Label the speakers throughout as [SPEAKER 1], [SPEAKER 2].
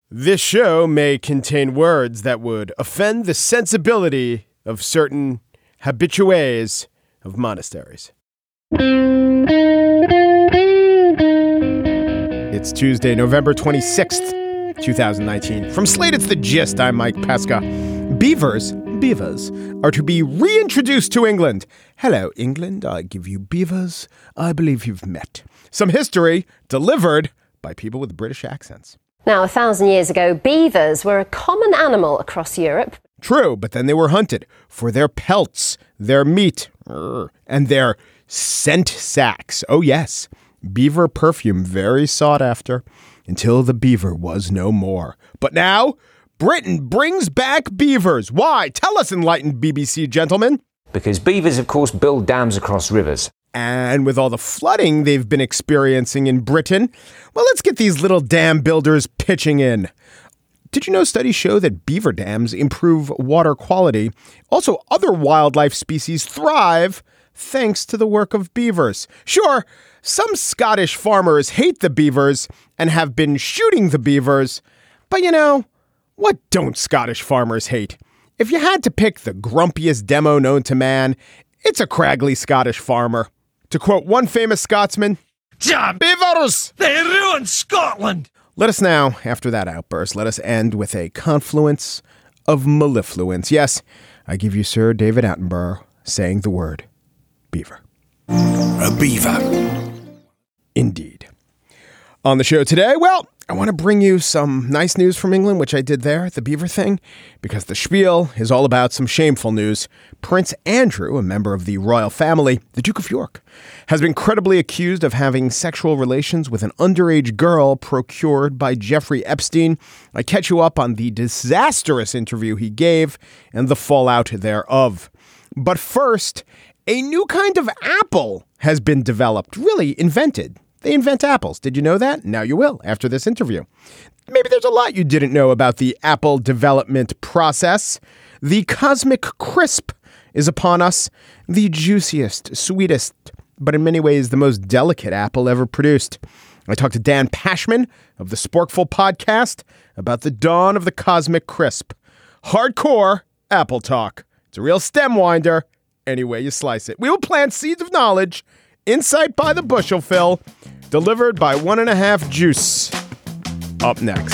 [SPEAKER 1] This show may contain words that would offend the sensibility of certain habitués of monasteries. It's Tuesday, November 26th, 2019. From Slate, it's The Gist. I'm Mike Pesca. Beavers are to be reintroduced to England. Hello, England. I give you beavers I believe you've met. Some history delivered by people with British accents.
[SPEAKER 2] Now, 1,000 years ago, beavers were a common animal across Europe.
[SPEAKER 1] True, but then they were hunted for their pelts, their meat, and their scent sacks. Oh, yes, beaver perfume, very sought after, until the beaver was no more. But now, Britain brings back beavers. Why? Tell us, enlightened BBC gentlemen.
[SPEAKER 3] Because beavers, of course, build dams across rivers.
[SPEAKER 1] And with all the flooding they've been experiencing in Britain, well, let's get these little dam builders pitching in. Did you know studies show that beaver dams improve water quality? Also, other wildlife species thrive thanks to the work of beavers. Sure, some Scottish farmers hate the beavers and have been shooting the beavers. But you know, what don't Scottish farmers hate? If you had to pick the grumpiest demo known to man, it's a craggy Scottish farmer. To quote one famous Scotsman, "Damn beavers! They ruined Scotland!" Let us now, after that outburst, let us end with a confluence of mellifluence. Yes, I give you Sir David Attenborough saying the word beaver.
[SPEAKER 4] A beaver.
[SPEAKER 1] Indeed. On the show today, well, I want to bring you some nice news from England, which I did there, the beaver thing, because the spiel is all about some shameful news. Prince Andrew, a member of the royal family, the Duke of York, has been credibly accused of having sexual relations with an underage girl procured by Jeffrey Epstein. I catch you up on the disastrous interview he gave and the fallout thereof. But first, a new kind of apple has been developed, really invented. They invent apples. Did you know that? Now you will after this interview. Maybe there's a lot you didn't know about the apple development process. The Cosmic Crisp is upon us. The juiciest, sweetest, but in many ways the most delicate apple ever produced. I talked to Dan Pashman of the Sporkful podcast about the dawn of the Cosmic Crisp. Hardcore apple talk. It's a real stem winder any way you slice it. We will plant seeds of knowledge. Insight by the bushel, Phil. Delivered by 1.5 Juice. Up next.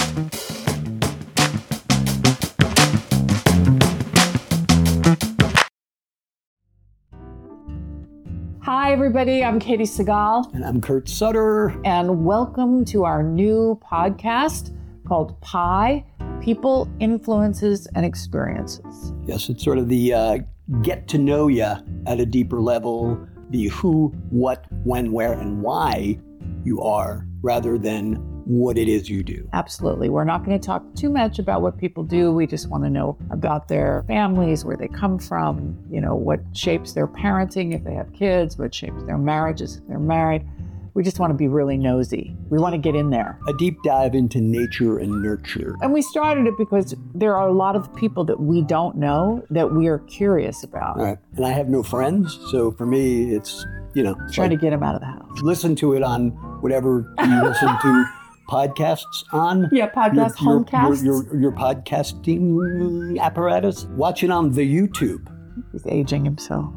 [SPEAKER 5] Hi, everybody. I'm Katie Segal.
[SPEAKER 6] And I'm Kurt Sutter.
[SPEAKER 5] And welcome to our new podcast called Pi, People, Influences, and Experiences.
[SPEAKER 6] Yes, it's sort of the get to know you at a deeper level, the who, what, when, where, and why you are, rather than what it is you do.
[SPEAKER 5] Absolutely. We're not going to talk too much about what people do. We just want to know about their families, where they come from, you know, what shapes their parenting if they have kids, what shapes their marriages if they're married. We just want to be really nosy. We want to get in there.
[SPEAKER 6] A deep dive into nature and nurture.
[SPEAKER 5] And we started it because there are a lot of people that we don't know that we are curious about.
[SPEAKER 6] All right. And I have no friends, so for me, it's, you know.
[SPEAKER 5] Trying to get them out of the house.
[SPEAKER 6] Listen to it on whatever you listen to podcasts on.
[SPEAKER 5] Yeah, podcast, homecasts.
[SPEAKER 6] Your podcasting apparatus. Watch it on the YouTube.
[SPEAKER 5] He's aging himself.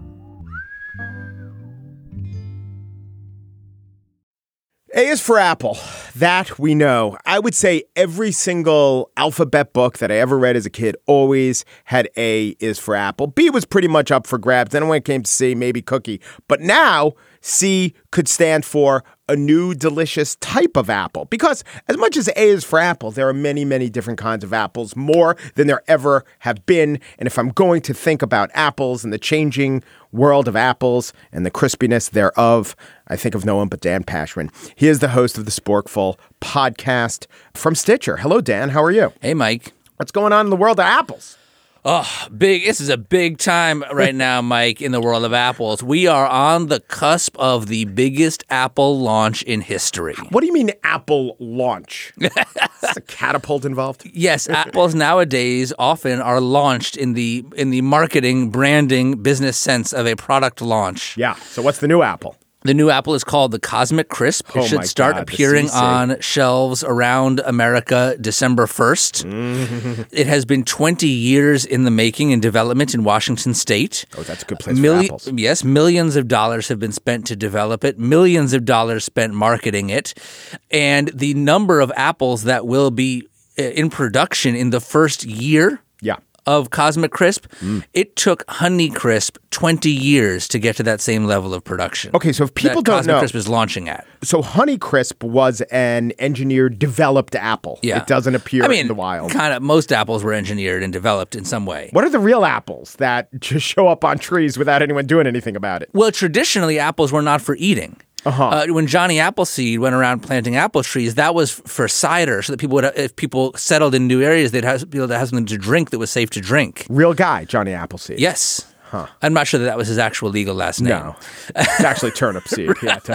[SPEAKER 1] A is for apple. That we know. I would say every single alphabet book that I ever read as a kid always had A is for apple. B was pretty much up for grabs. Then when it came to C, maybe cookie. But now C could stand for a new delicious type of apple. Because as much as A is for apple, there are many, many different kinds of apples, more than there ever have been. And if I'm going to think about apples and the changing world of apples and the crispiness thereof, I think of no one but Dan Pashman. He is the host of the Sporkful podcast from Stitcher. Hello, Dan. How are you?
[SPEAKER 7] Hey, Mike.
[SPEAKER 1] What's going on in the world of apples?
[SPEAKER 7] Oh, big. This is a big time right now, Mike, in the world of apples. We are on the cusp of the biggest Apple launch in history.
[SPEAKER 1] What do you mean Apple launch? Is a catapult involved?
[SPEAKER 7] Yes, apples nowadays often are launched in the marketing, branding, business sense of a product launch.
[SPEAKER 1] Yeah. So what's the new Apple?
[SPEAKER 7] The new apple is called the Cosmic Crisp. It
[SPEAKER 1] Oh
[SPEAKER 7] should
[SPEAKER 1] my
[SPEAKER 7] start
[SPEAKER 1] God, the
[SPEAKER 7] appearing
[SPEAKER 1] CC.
[SPEAKER 7] on shelves around America December 1st. It has been 20 years in the making and development in Washington State.
[SPEAKER 1] Oh, that's a good place for apples.
[SPEAKER 7] Yes, millions of dollars have been spent to develop it, millions of dollars spent marketing it, and the number of apples that will be in production in the first year
[SPEAKER 1] Yeah.
[SPEAKER 7] of Cosmic Crisp, it took Honeycrisp 20 years to get to that same level of production.
[SPEAKER 1] Okay, so if people
[SPEAKER 7] that
[SPEAKER 1] don't
[SPEAKER 7] Cosmic
[SPEAKER 1] know,
[SPEAKER 7] Crisp is launching at.
[SPEAKER 1] so Honeycrisp was an engineered, developed apple.
[SPEAKER 7] Yeah.
[SPEAKER 1] It doesn't appear
[SPEAKER 7] I mean,
[SPEAKER 1] in the wild.
[SPEAKER 7] kind of most apples were engineered and developed in some way.
[SPEAKER 1] What are the real apples that just show up on trees without anyone doing anything about it?
[SPEAKER 7] Well, traditionally, apples were not for eating. When Johnny Appleseed went around planting apple trees, that was for cider, so that people would, if people settled in new areas, they'd be able to have something to drink that was safe to drink.
[SPEAKER 1] Real guy, Johnny Appleseed.
[SPEAKER 7] Yes. I'm not sure that was his actual legal last name.
[SPEAKER 1] No. It's actually turnip seed. He had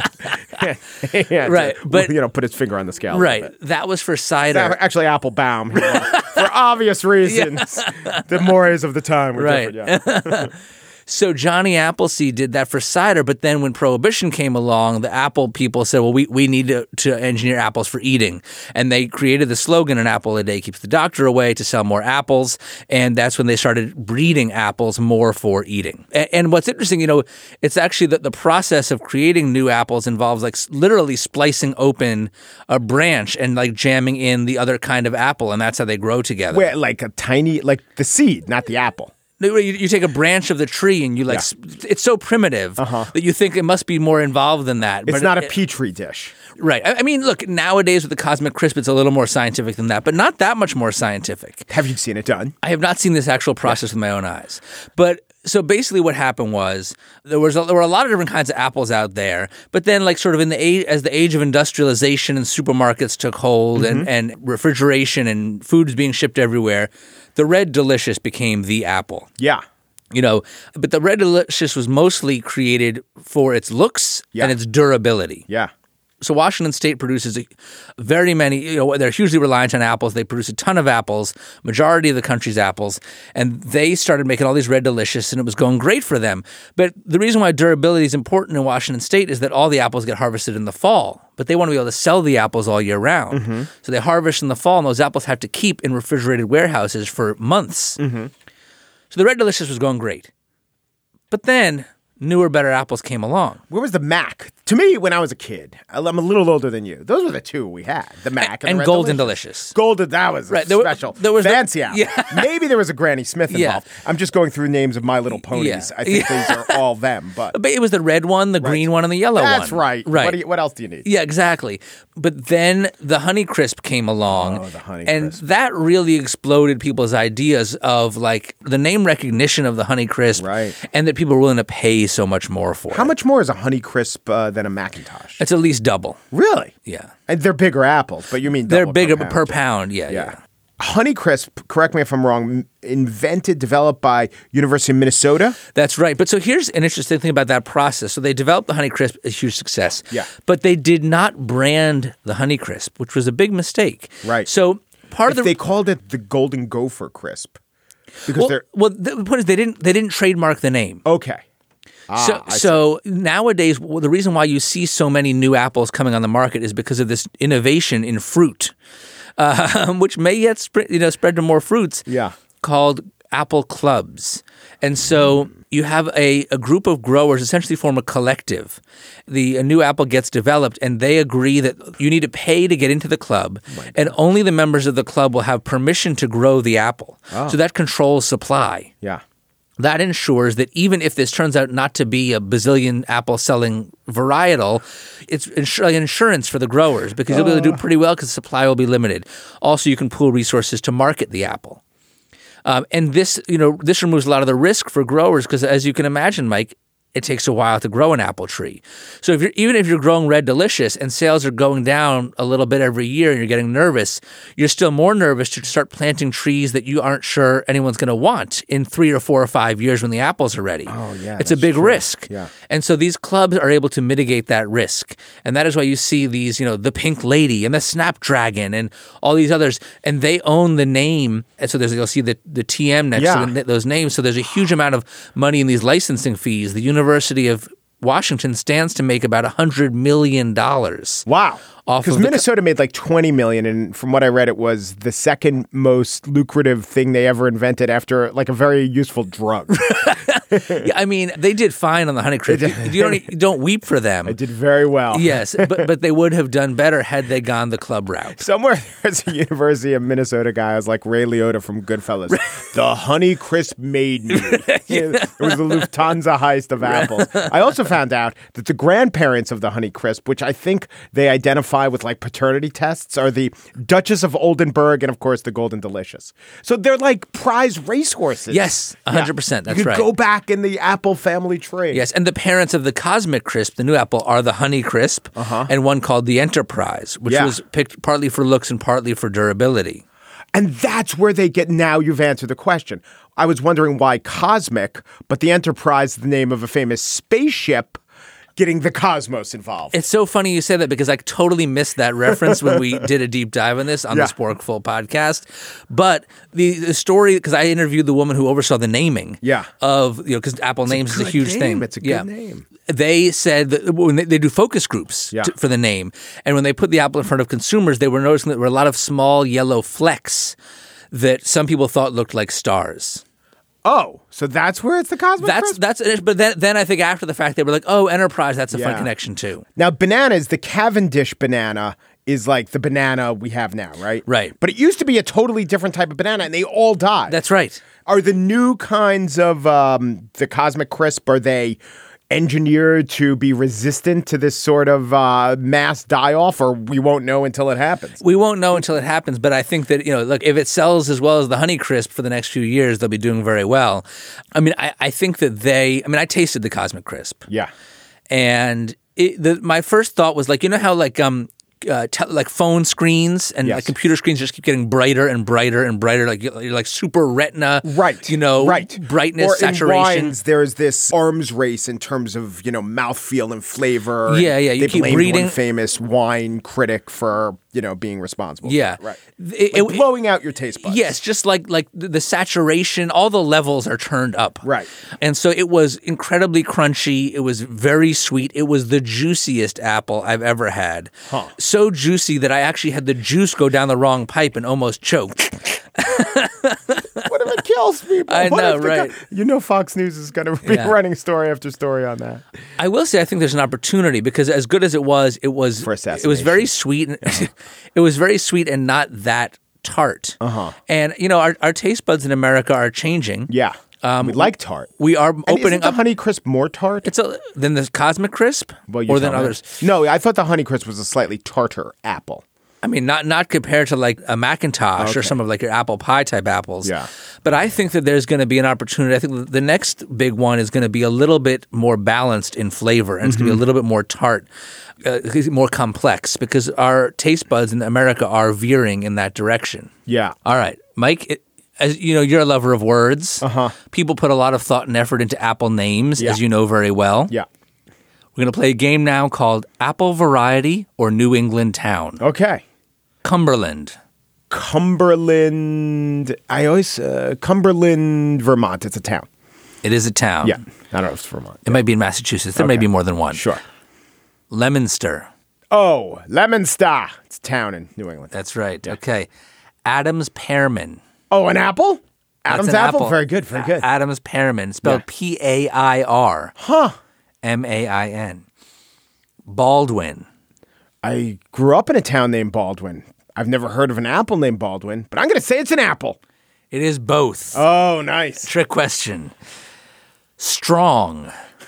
[SPEAKER 1] to,
[SPEAKER 7] Right, but-
[SPEAKER 1] put his finger on the scale.
[SPEAKER 7] Right. That was for cider.
[SPEAKER 1] Actually, Applebaum. For obvious reasons. The mores of the time were
[SPEAKER 7] Right.
[SPEAKER 1] different. Yeah.
[SPEAKER 7] So Johnny Appleseed did that for cider, but then when Prohibition came along, the apple people said, well, we need to engineer apples for eating. And they created the slogan, an apple a day keeps the doctor away, to sell more apples. And that's when they started breeding apples more for eating. And what's interesting, it's actually that the process of creating new apples involves like literally splicing open a branch and like jamming in the other kind of apple. And that's how they grow together.
[SPEAKER 1] Where, like a tiny, like the seed, not the apple.
[SPEAKER 7] You take a branch of the tree and you it's so primitive that you think it must be more involved than that.
[SPEAKER 1] It's
[SPEAKER 7] but
[SPEAKER 1] not a petri dish.
[SPEAKER 7] Right. I mean, look, nowadays with the Cosmic Crisp, it's a little more scientific than that, but not that much more scientific.
[SPEAKER 1] Have you seen it done?
[SPEAKER 7] I have not seen this actual process with my own eyes. But so basically what happened was there were a lot of different kinds of apples out there, but then like sort of as the age of industrialization and supermarkets took hold and refrigeration and foods being shipped everywhere, the Red Delicious became the apple.
[SPEAKER 1] Yeah.
[SPEAKER 7] But the Red Delicious was mostly created for its looks and its durability.
[SPEAKER 1] Yeah.
[SPEAKER 7] So Washington State produces very many, they're hugely reliant on apples. They produce a ton of apples, majority of the country's apples, and they started making all these Red Delicious, and it was going great for them. But the reason why durability is important in Washington State is that all the apples get harvested in the fall, but they want to be able to sell the apples all year round. So they harvest in the fall, and those apples have to keep in refrigerated warehouses for months. So the Red Delicious was going great. But then newer, better apples came along.
[SPEAKER 1] Where was the Mac? To me, when I was a kid, I'm a little older than you. Those were the two we had: the Mac and the Red
[SPEAKER 7] Golden
[SPEAKER 1] Delicious.
[SPEAKER 7] Delicious.
[SPEAKER 1] Golden, that was
[SPEAKER 7] Right,
[SPEAKER 1] special.
[SPEAKER 7] there was
[SPEAKER 1] fancy apple.
[SPEAKER 7] Yeah.
[SPEAKER 1] Maybe there was a Granny Smith
[SPEAKER 7] Yeah.
[SPEAKER 1] involved. I'm just going through names of My Little Ponies.
[SPEAKER 7] Yeah.
[SPEAKER 1] I think these are all them. But
[SPEAKER 7] But it was the red one, the green one, and the yellow one.
[SPEAKER 1] that's right.
[SPEAKER 7] Right.
[SPEAKER 1] What else do you need?
[SPEAKER 7] Yeah, exactly. But then the Honeycrisp came along.
[SPEAKER 1] Oh, the Honeycrisp.
[SPEAKER 7] And that really exploded people's ideas of like the name recognition of the Honeycrisp.
[SPEAKER 1] Right.
[SPEAKER 7] And that people were willing to pay so much more for it.
[SPEAKER 1] How much more is a Honeycrisp than a Macintosh?
[SPEAKER 7] It's at least double.
[SPEAKER 1] Really?
[SPEAKER 7] Yeah.
[SPEAKER 1] And they're bigger apples, but you mean
[SPEAKER 7] They're
[SPEAKER 1] double
[SPEAKER 7] bigger
[SPEAKER 1] per pound.
[SPEAKER 7] per pound. Yeah.
[SPEAKER 1] Yeah. Honeycrisp, correct me if I'm wrong, developed by University of Minnesota.
[SPEAKER 7] That's right. But so here's an interesting thing about that process. So they developed the Honeycrisp, a huge success.
[SPEAKER 1] Yeah.
[SPEAKER 7] But they did not brand the Honeycrisp, which was a big mistake.
[SPEAKER 1] Right.
[SPEAKER 7] So part of
[SPEAKER 1] They called it the Golden Gopher Crisp because they're
[SPEAKER 7] the point is they didn't trademark the name.
[SPEAKER 1] okay.
[SPEAKER 7] So nowadays, the reason why you see so many new apples coming on the market is because of this innovation in fruit, which may yet spread to more fruits.
[SPEAKER 1] Yeah.
[SPEAKER 7] Called apple clubs. And so you have a group of growers essentially form a collective. A new apple gets developed and they agree that you need to pay to get into the club and only the members of the club will have permission to grow the apple. So that controls supply.
[SPEAKER 1] Yeah.
[SPEAKER 7] That ensures that even if this turns out not to be a bazillion apple selling varietal, it's insurance for the growers because you'll be able to do pretty well because supply will be limited. Also, you can pool resources to market the apple. And this removes a lot of the risk for growers because, as you can imagine, Mike, it takes a while to grow an apple tree. So even if you're growing Red Delicious and sales are going down a little bit every year and you're getting nervous, you're still more nervous to start planting trees that you aren't sure anyone's going to want in 3 or 4 or 5 years when the apples are ready.
[SPEAKER 1] Oh, yeah.
[SPEAKER 7] It's a big risk.
[SPEAKER 1] Yeah.
[SPEAKER 7] And so these clubs are able to mitigate that risk. And that is why you see these, the Pink Lady and the Snapdragon and all these others, and they own the name. And so you'll see the TM next to those names. So there's a huge amount of money in these licensing fees. The University of Washington stands to make about $100 million.
[SPEAKER 1] Wow.
[SPEAKER 7] Off
[SPEAKER 1] Because
[SPEAKER 7] of the
[SPEAKER 1] Minnesota made like 20 million, and from what I read, it was the second most lucrative thing they ever invented after like a very useful drug.
[SPEAKER 7] Yeah, I mean, they did fine on the Honeycrisp. You don't weep for them.
[SPEAKER 1] I did very well.
[SPEAKER 7] Yes, but they would have done better had they gone the club route.
[SPEAKER 1] Somewhere there's a University of Minnesota guy who's like Ray Liotta from Goodfellas. The Honeycrisp made me. It was the Lufthansa heist of apples. I also found out that the grandparents of the Honeycrisp, which I think they identify with like paternity tests, are the Duchess of Oldenburg and, of course, the Golden Delicious. So they're like prize racehorses.
[SPEAKER 7] Yes, 100%. That's
[SPEAKER 1] you could
[SPEAKER 7] right.
[SPEAKER 1] go back in the apple family tree.
[SPEAKER 7] Yes, and the parents of the Cosmic Crisp, the new apple, are the Honeycrisp and one called the Enterprise, which was picked partly for looks and partly for durability.
[SPEAKER 1] And that's where they get, now you've answered the question. I was wondering why Cosmic, but the Enterprise is the name of a famous spaceship getting the cosmos involved.
[SPEAKER 7] It's so funny you say that because I totally missed that reference when we did a deep dive on this on the Sporkful podcast. But the story, because I interviewed the woman who oversaw the naming of, because Apple Names is a huge thing.
[SPEAKER 1] It's a good name.
[SPEAKER 7] They said that when they do focus groups for the name, and when they put the apple in front of consumers, they were noticing that there were a lot of small yellow flecks that some people thought looked like stars.
[SPEAKER 1] Oh, so that's where it's the Cosmic Crisp?
[SPEAKER 7] That's it. But then I think after the fact, they were like, oh, Enterprise, that's a fun connection too.
[SPEAKER 1] Now, bananas, the Cavendish banana is like the banana we have now, right?
[SPEAKER 7] Right.
[SPEAKER 1] But it used to be a totally different type of banana, and they all died.
[SPEAKER 7] That's right.
[SPEAKER 1] Are the new kinds of the Cosmic Crisp, are they engineered to be resistant to this sort of mass die-off, or we won't know until it happens?
[SPEAKER 7] We won't know until it happens, but I think that, look, if it sells as well as the Honeycrisp for the next few years, they'll be doing very well. I mean, I think that I tasted the Cosmic Crisp.
[SPEAKER 1] Yeah.
[SPEAKER 7] And my first thought was like, how like phone screens and like computer screens just keep getting brighter and brighter and brighter, like you're like super retina,
[SPEAKER 1] right?
[SPEAKER 7] Brightness,
[SPEAKER 1] or
[SPEAKER 7] saturation.
[SPEAKER 1] In wines, there's this arms race in terms of mouthfeel and flavor.
[SPEAKER 7] Yeah, yeah.
[SPEAKER 1] You keep blamed one famous wine critic for being responsible.
[SPEAKER 7] Yeah,
[SPEAKER 1] right. Blowing out your taste buds.
[SPEAKER 7] Yes, just like the saturation, all the levels are turned up.
[SPEAKER 1] Right.
[SPEAKER 7] And so it was incredibly crunchy. It was very sweet. It was the juiciest apple I've ever had.
[SPEAKER 1] Huh.
[SPEAKER 7] So juicy that I actually had the juice go down the wrong pipe and almost choked.
[SPEAKER 1] What if it kills people?
[SPEAKER 7] I know, right?
[SPEAKER 1] Fox News is going to be running story after story on that.
[SPEAKER 7] I will say I think there's an opportunity because as good as it was very sweet. It was very sweet and not that tart. And our taste buds in America are changing.
[SPEAKER 1] Yeah. We like tart.
[SPEAKER 7] We are opening
[SPEAKER 1] up. The Honeycrisp more tart?
[SPEAKER 7] Than the Cosmic Crisp? Or than others?
[SPEAKER 1] No, I thought the Honeycrisp was a slightly tartar apple.
[SPEAKER 7] I mean, not compared to like a Macintosh or some of like your apple pie type apples.
[SPEAKER 1] Yeah.
[SPEAKER 7] But I think that there's going to be an opportunity. I think the next big one is going to be a little bit more balanced in flavor, and it's going to be a little bit more tart, more complex, because our taste buds in America are veering in that direction.
[SPEAKER 1] Yeah.
[SPEAKER 7] All right, Mike. As you know, you're a lover of words. People put a lot of thought and effort into apple names, as you know very well.
[SPEAKER 1] Yeah.
[SPEAKER 7] We're going to play a game now called Apple Variety or New England Town.
[SPEAKER 1] Okay.
[SPEAKER 7] Cumberland.
[SPEAKER 1] Cumberland, Vermont. It's a town.
[SPEAKER 7] It is a town.
[SPEAKER 1] Yeah. I don't know if it's Vermont.
[SPEAKER 7] It might be in Massachusetts. There may be more than one.
[SPEAKER 1] Sure.
[SPEAKER 7] Leominster.
[SPEAKER 1] Oh, Leominster. It's a town in New England.
[SPEAKER 7] That's right. Yeah. Okay. Adams Pearman.
[SPEAKER 1] Oh, an apple? Adam's
[SPEAKER 7] an
[SPEAKER 1] apple? Very good, very good.
[SPEAKER 7] Adams Pearman, spelled P-A-I-R.
[SPEAKER 1] Huh.
[SPEAKER 7] M-A-I-N. Baldwin.
[SPEAKER 1] I grew up in a town named Baldwin. I've never heard of an apple named Baldwin, but I'm going to say it's an apple.
[SPEAKER 7] It is both.
[SPEAKER 1] Oh, nice.
[SPEAKER 7] Trick question. Strong.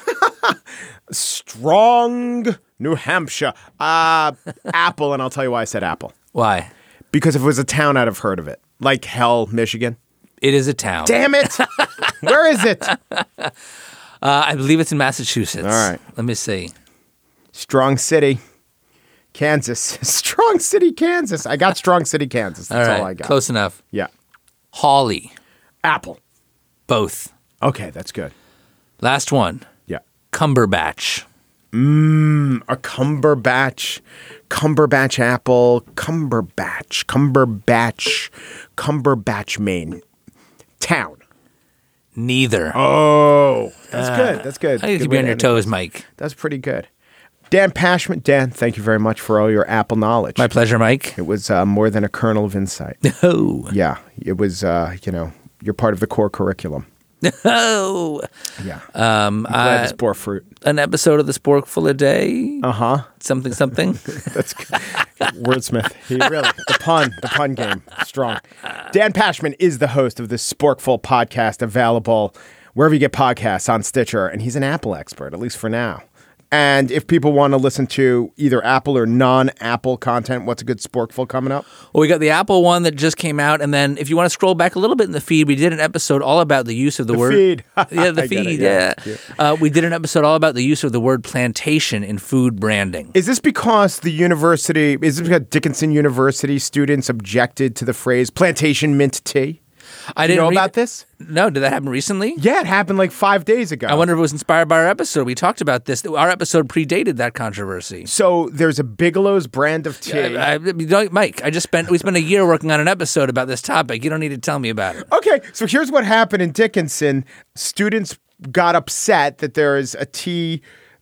[SPEAKER 1] Strong, New Hampshire. Apple, and I'll tell you why I said apple.
[SPEAKER 7] Why?
[SPEAKER 1] Because if it was a town, I'd have heard of it. Like Hell, Michigan.
[SPEAKER 7] It is a town.
[SPEAKER 1] Damn it. Where is it?
[SPEAKER 7] I believe it's in Massachusetts.
[SPEAKER 1] All right.
[SPEAKER 7] Let me see.
[SPEAKER 1] Strong City, Kansas. Strong City, Kansas. I got Strong City, Kansas. That's all I got.
[SPEAKER 7] Close enough.
[SPEAKER 1] Yeah.
[SPEAKER 7] Hawley.
[SPEAKER 1] Apple.
[SPEAKER 7] Both.
[SPEAKER 1] Okay, that's good.
[SPEAKER 7] Last one.
[SPEAKER 1] Yeah.
[SPEAKER 7] Cumberbatch.
[SPEAKER 1] A Cumberbatch apple. Cumberbatch, Maine. Town.
[SPEAKER 7] Neither.
[SPEAKER 1] Oh, that's good. That's good.
[SPEAKER 7] I need to
[SPEAKER 1] Good
[SPEAKER 7] be
[SPEAKER 1] way
[SPEAKER 7] on
[SPEAKER 1] to
[SPEAKER 7] your
[SPEAKER 1] end it.
[SPEAKER 7] toes, Mike.
[SPEAKER 1] That's pretty good. Dan Pashman. Dan, thank you very much for all your Apple knowledge.
[SPEAKER 7] My pleasure, Mike.
[SPEAKER 1] It was more than a kernel of insight.
[SPEAKER 7] Oh.
[SPEAKER 1] Yeah, it was, you're part of the core curriculum.
[SPEAKER 7] Oh.
[SPEAKER 1] Yeah. I'm glad it's bore fruit.
[SPEAKER 7] An episode of the Sporkful a day.
[SPEAKER 1] Uh-huh.
[SPEAKER 7] Something, something.
[SPEAKER 1] That's good. Wordsmith. He really, the pun game, strong. Dan Pashman is the host of the Sporkful podcast, available wherever you get podcasts, on Stitcher, and he's an Apple expert, at least for now. And if people want to listen to either Apple or non-Apple content, what's a good Sporkful coming up?
[SPEAKER 7] Well, we got the Apple one that just came out, and then if you want to scroll back a little bit in the feed, we did an episode all about the use of the word
[SPEAKER 1] feed.
[SPEAKER 7] Yeah, the
[SPEAKER 1] I get
[SPEAKER 7] feed.
[SPEAKER 1] it,
[SPEAKER 7] Yeah, we did an episode all about the use of the word plantation in food branding.
[SPEAKER 1] Is this because is this because Dickinson University students objected to the phrase plantation mint tea?
[SPEAKER 7] I
[SPEAKER 1] Do you
[SPEAKER 7] didn't
[SPEAKER 1] know
[SPEAKER 7] read-
[SPEAKER 1] about this?
[SPEAKER 7] No, did that happen recently?
[SPEAKER 1] Yeah, it happened like 5 days ago.
[SPEAKER 7] I wonder if it was inspired by our episode. We talked about this. Our episode predated that controversy.
[SPEAKER 1] So there's a Bigelow's brand of tea.
[SPEAKER 7] Mike, we spent a year working on an episode about this topic. You don't need to tell me about it.
[SPEAKER 1] Okay, so here's what happened in Dickinson. Students got upset that there is a tea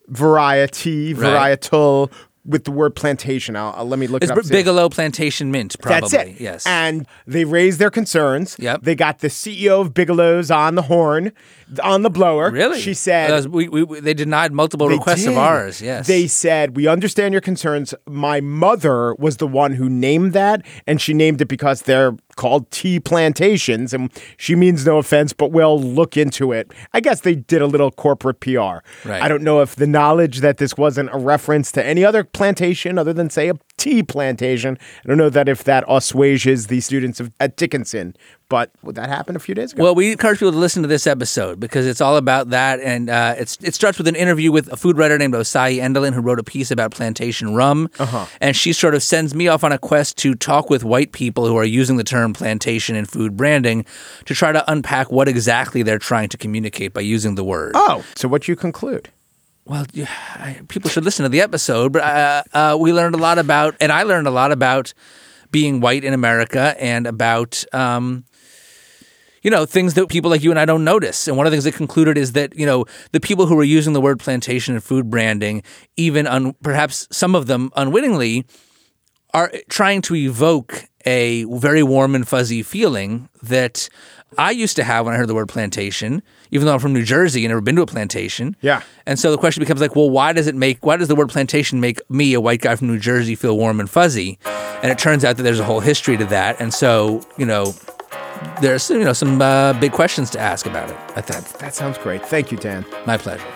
[SPEAKER 1] varietal with the word plantation. Let me look it up.
[SPEAKER 7] It's Bigelow Plantation Mint, probably.
[SPEAKER 1] That's it.
[SPEAKER 7] Yes.
[SPEAKER 1] And they raised their concerns.
[SPEAKER 7] Yep.
[SPEAKER 1] They got the CEO of Bigelow's on the horn, on the blower.
[SPEAKER 7] Really?
[SPEAKER 1] She said...
[SPEAKER 7] they denied multiple requests of ours, yes.
[SPEAKER 1] They said, we understand your concerns. My mother was the one who named that, and she named it because they're called tea plantations, and she means no offense, but we'll look into it. I guess they did a little corporate PR.
[SPEAKER 7] Right.
[SPEAKER 1] I don't know if the knowledge that this wasn't a reference to any other plantation other than, say, a tea plantation. I don't know that if that assuages the students at Dickinson, but that happened a few days ago.
[SPEAKER 7] Well, we encourage people to listen to this episode because it's all about that, and it starts with an interview with a food writer named Osai Endelin who wrote a piece about plantation rum, and she sort of sends me off on a quest to talk with white people who are using the term plantation in food branding to try to unpack what exactly they're trying to communicate by using the word.
[SPEAKER 1] Oh, so what you conclude?
[SPEAKER 7] Well, people should listen to the episode, but we learned a lot about, and I learned a lot about being white in America and about, things that people like you and I don't notice. And one of the things that concluded is that, the people who were using the word plantation in food branding, even perhaps some of them unwittingly, are trying to evoke a very warm and fuzzy feeling that I used to have when I heard the word plantation, even though I'm from New Jersey and never been to a plantation.
[SPEAKER 1] Yeah.
[SPEAKER 7] And so the question becomes like, well, why does the word plantation make me, a white guy from New Jersey, feel warm and fuzzy? And it turns out that there's a whole history to that. And so, there's some big questions to ask about it, I think.
[SPEAKER 1] That sounds great. Thank you, Dan.
[SPEAKER 7] My pleasure.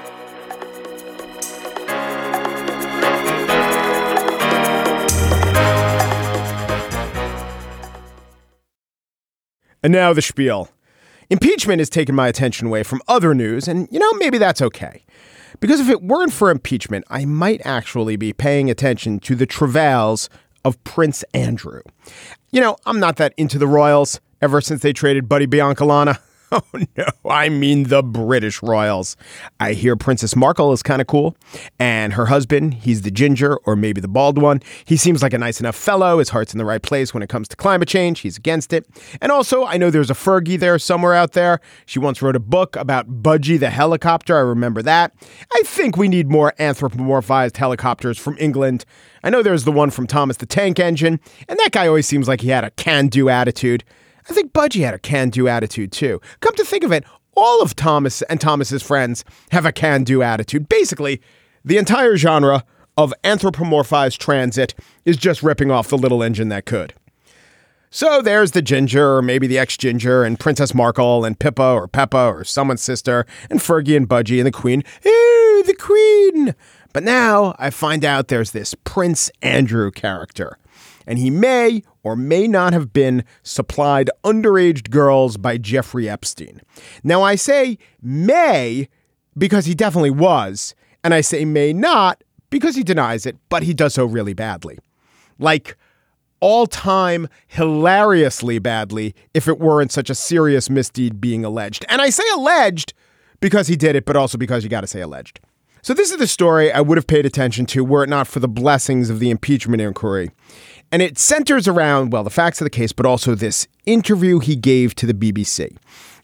[SPEAKER 1] And now the spiel. Impeachment has taken my attention away from other news, and, maybe that's okay. Because if it weren't for impeachment, I might actually be paying attention to the travails of Prince Andrew. I'm not that into the royals ever since they traded Buddy Biancalana. Oh, no, I mean the British royals. I hear Princess Markle is kind of cool. And her husband, he's the ginger or maybe the bald one. He seems like a nice enough fellow. His heart's in the right place when it comes to climate change. He's against it. And also, I know there's a Fergie there somewhere out there. She once wrote a book about Budgie the helicopter. I remember that. I think we need more anthropomorphized helicopters from England. I know there's the one from Thomas the Tank Engine. And that guy always seems like he had a can-do attitude. I think Budgie had a can-do attitude, too. Come to think of it, all of Thomas and Thomas's friends have a can-do attitude. Basically, the entire genre of anthropomorphized transit is just ripping off the little engine that could. So there's the ginger, or maybe the ex-ginger, and Princess Markle, and Pippa, or Peppa, or someone's sister, and Fergie and Budgie, and the Queen. Hey, the Queen! But now I find out there's this Prince Andrew character. And he may or may not have been supplied underage girls by Jeffrey Epstein. Now, I say may because he definitely was, and I say may not because he denies it, but he does so really badly. Like, all-time hilariously badly if it weren't such a serious misdeed being alleged. And I say alleged because he did it, but also because you got to say alleged. So this is the story I would have paid attention to were it not for the blessings of the impeachment inquiry. And it centers around, well, the facts of the case, but also this interview he gave to the BBC.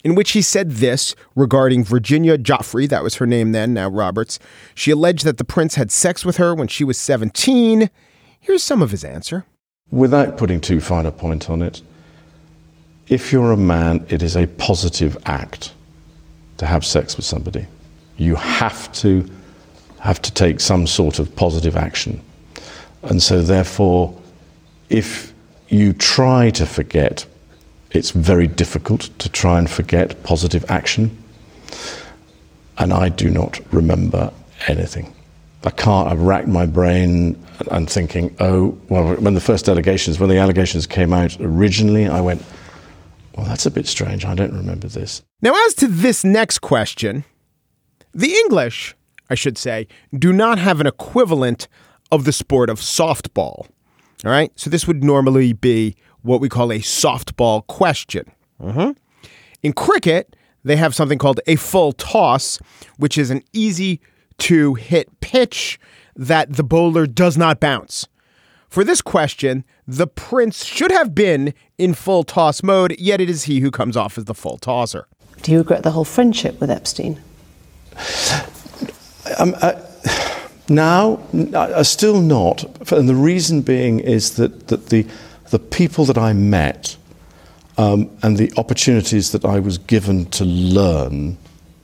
[SPEAKER 1] in which he said this regarding Virginia Joffrey, that was her name then, now Roberts. She alleged that the prince had sex with her when she was 17. Here's some of his answer.
[SPEAKER 8] Without putting too fine a point on it, if you're a man, it is a positive act to have sex with somebody. You have to take some sort of positive action. And so therefore, if you try to forget, it's very difficult to try and forget positive action. And I do not remember anything. I've racked my brain and thinking, oh, well, when the allegations came out originally, I went, well, that's a bit strange. I don't remember this.
[SPEAKER 1] Now, as to this next question, the English, I should say, do not have an equivalent of the sport of softball. All right. So this would normally be what we call a softball question. In cricket, they have something called a full toss, which is an easy to hit pitch that the bowler does not bounce. For this question, the prince should have been in full toss mode, yet it is he who comes off as the full tosser.
[SPEAKER 9] Do you regret the whole friendship with Epstein?
[SPEAKER 8] Now, still not. And the reason being is that the people that I met and the opportunities that I was given to learn,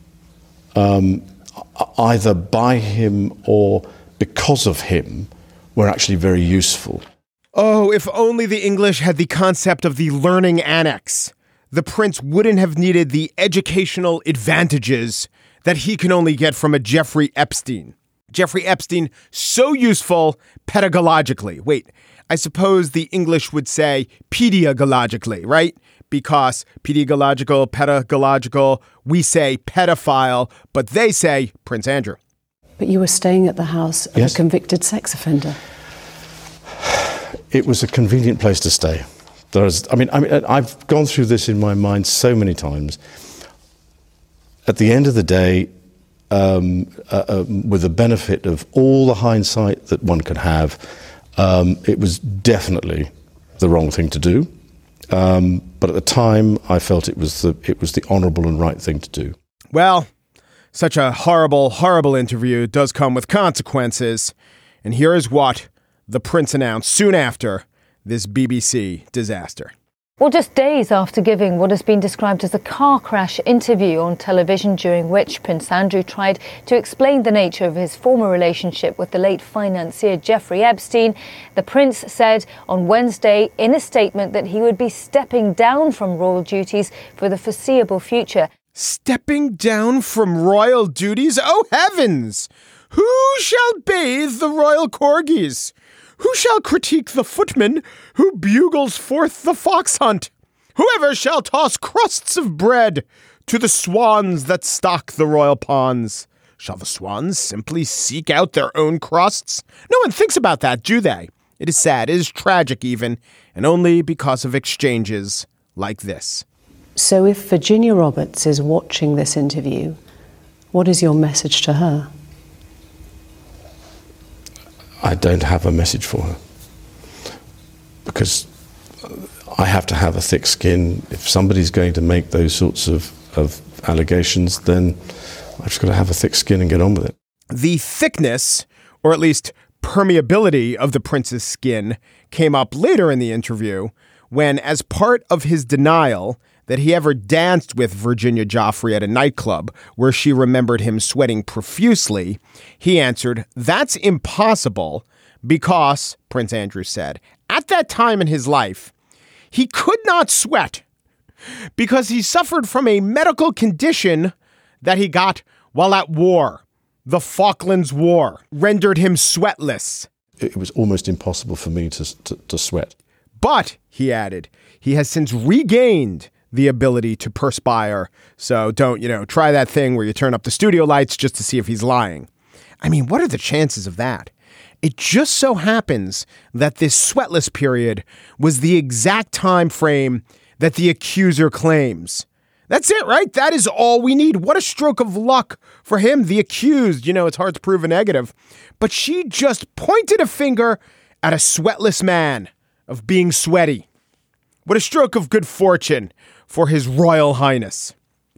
[SPEAKER 8] either by him or because of him, were actually very useful.
[SPEAKER 1] Oh, if only the English had the concept of the learning annex. The prince wouldn't have needed the educational advantages that he can only get from a Jeffrey Epstein. Jeffrey Epstein, so useful pedagogically. Wait, I suppose the English would say pedagogically, right? Because pedagogical, we say pedophile, but they say Prince Andrew.
[SPEAKER 9] But you were staying at the house of a convicted sex offender.
[SPEAKER 8] It was a convenient place to stay. I've gone through this in my mind so many times. At the end of the day, with the benefit of all the hindsight that one can have, it was definitely the wrong thing to do. But at the time, I felt it was the honourable and right thing to do.
[SPEAKER 1] Well, such a horrible, horrible interview does come with consequences. And here is what the prince announced soon after this BBC disaster.
[SPEAKER 10] Well, just days after giving what has been described as a car crash interview on television, during which Prince Andrew tried to explain the nature of his former relationship with the late financier Jeffrey Epstein, the prince said on Wednesday in a statement that he would be stepping down from royal duties for the foreseeable future.
[SPEAKER 1] Stepping down from royal duties? Oh, heavens! Who shall bathe the royal corgis? Who shall critique the footman who bugles forth the fox hunt? Whoever shall toss crusts of bread to the swans that stock the royal ponds? Shall the swans simply seek out their own crusts? No one thinks about that, do they? It is sad, it is tragic even, and only because of exchanges like this.
[SPEAKER 9] So if Virginia Roberts is watching this interview, what is your message to her?
[SPEAKER 8] I don't have a message for her because I have to have a thick skin. If somebody's going to make those sorts of allegations, then I've just got to have a thick skin and get on with it.
[SPEAKER 1] The thickness, or at least permeability, of the prince's skin came up later in the interview when, as part of his denial that he ever danced with Virginia Joffrey at a nightclub where she remembered him sweating profusely, he answered, "That's impossible because," Prince Andrew said, "at that time in his life, he could not sweat because he suffered from a medical condition that he got while at war. The Falklands War rendered him sweatless."
[SPEAKER 8] It was almost impossible for me to sweat.
[SPEAKER 1] But, he added, he has since regained the ability to perspire. So don't, try that thing where you turn up the studio lights just to see if he's lying. I mean, what are the chances of that? It just so happens that this sweatless period was the exact time frame that the accuser claims. That's it, right? That is all we need. What a stroke of luck for him, the accused. It's hard to prove a negative. But she just pointed a finger at a sweatless man of being sweaty. What a stroke of good fortune for His Royal Highness.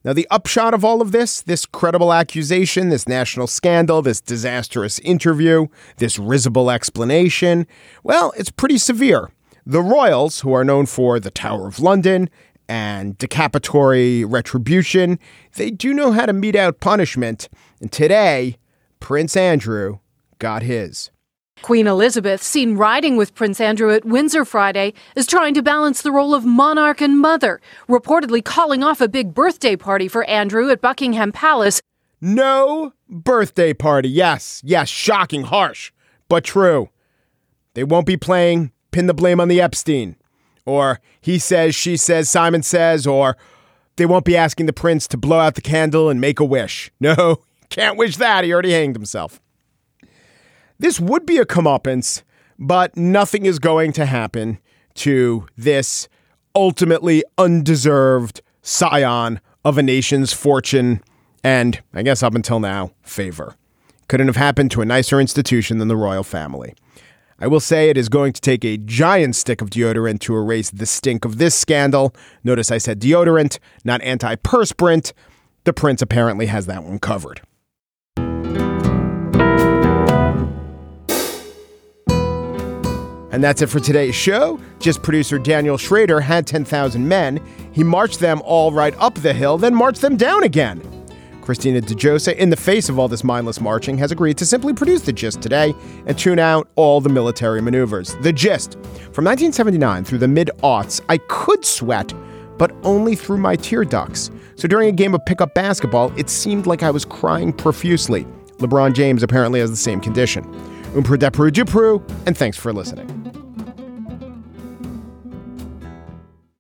[SPEAKER 1] Now, the upshot of all of this credible accusation, this national scandal, this disastrous interview, this risible explanation, well, it's pretty severe. The royals, who are known for the Tower of London and decapitory retribution, they do know how to mete out punishment. And today, Prince Andrew got his.
[SPEAKER 11] Queen Elizabeth, seen riding with Prince Andrew at Windsor Friday, is trying to balance the role of monarch and mother, reportedly calling off a big birthday party for Andrew at Buckingham Palace.
[SPEAKER 1] No birthday party. Yes, shocking, harsh, but true. They won't be playing Pin the Blame on the Epstein, or He Says, She Says, Simon Says, or they won't be asking the prince to blow out the candle and make a wish. No, can't wish that. He already hanged himself. This would be a comeuppance, but nothing is going to happen to this ultimately undeserved scion of a nation's fortune and, I guess up until now, favor. Couldn't have happened to a nicer institution than the royal family. I will say it is going to take a giant stick of deodorant to erase the stink of this scandal. Notice I said deodorant, not antiperspirant. The prince apparently has that one covered. And that's it for today's show. Just producer Daniel Schrader had 10,000 men. He marched them all right up the hill, then marched them down again. Christina DeJosa, in the face of all this mindless marching, has agreed to simply produce The Gist today and tune out all the military maneuvers. The Gist. From 1979 through the mid-aughts, I could sweat, but only through my tear ducts. So during a game of pickup basketball, it seemed like I was crying profusely. LeBron James apparently has the same condition. Umpru depru dupru, and thanks for listening.